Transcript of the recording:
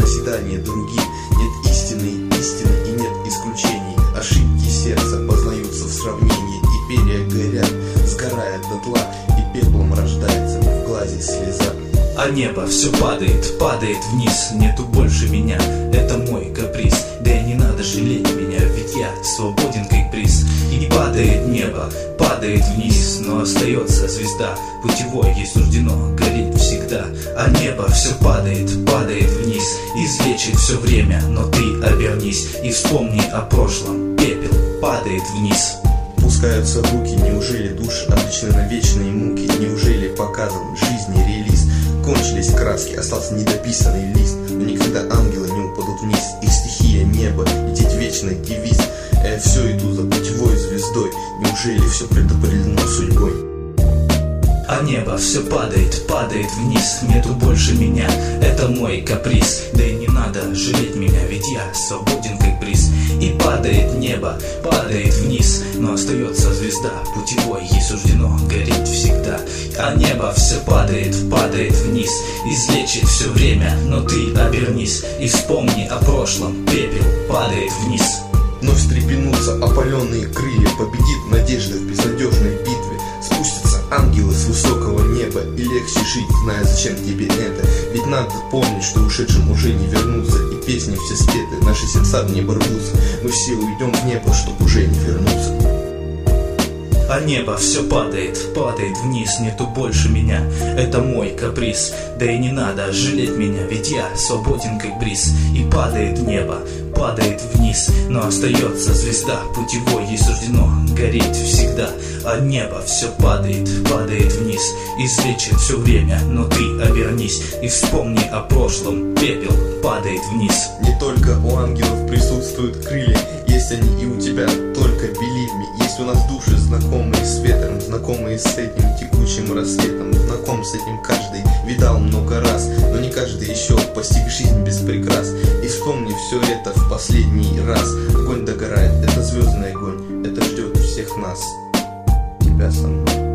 назидание другим. Нет истины и нет исключений. Ошибки сердца познаются в сравнении, и перья горят, сгорает дотла, и пеплом рождается в глазе слеза. А небо все падает, падает вниз, нету больше меня, это мой каприз. Да и не надо жалеть меня, ведь я свободен как приз. И падает небо, падает вниз, но остается звезда путевой, ей суждено гореть всегда. А небо все падает, падает вниз, излечит все время, но ты обернись и вспомни о прошлом. Пепел падает вниз. Пускаются руки, неужели души обречены на вечные муки? Неужели показан жизни релиз? Кончились краски, остался недописанный лист. Но никогда ангелы не упадут вниз. Их стихия небо, лететь вечный девиз. Все иду за путевой звездой. Неужели все предопределено судьбой? А небо все падает, падает вниз, нету больше меня, это мой каприз. Да и не надо жалеть меня, ведь я свободен как бриз. И падает небо, падает вниз, но остается звезда путевой, ей суждено гореть всегда. А небо все падает, падает вниз, излечит все время, но ты обернись и вспомни о прошлом. Пепел падает вниз. Вновь встрепенутся опаленные крылья, победит надежда в безнадежной битве. Спустятся ангелы с высокого неба, и легче жить, зная, зачем тебе это. Ведь надо помнить, что ушедшим уже не вернуться, и песни все спеты, наши сердца в небо рвутся. Мы все уйдем в небо, чтоб уже не вернуться. А небо все падает, падает вниз, нету больше меня, это мой каприз. Да и не надо жалеть меня, ведь я свободен как бриз. И падает небо, падает вниз, но остается звезда путевой, ей суждено гореть всегда. А небо все падает, падает вниз, излечит все время, но ты обернись и вспомни о прошлом. Пепел падает вниз. Не только у ангелов присутствуют крылья, есть они и у тебя, только believe me. Есть у нас души, знакомые с ветром, знакомые с этим текучим рассветом. Знаком с этим каждый, видал много раз, но не каждый еще постиг жизнь без прикрас. И вспомни все это в последний раз. Огонь догорает, это звездный огонь, это ждет всех нас. Тебя со мной.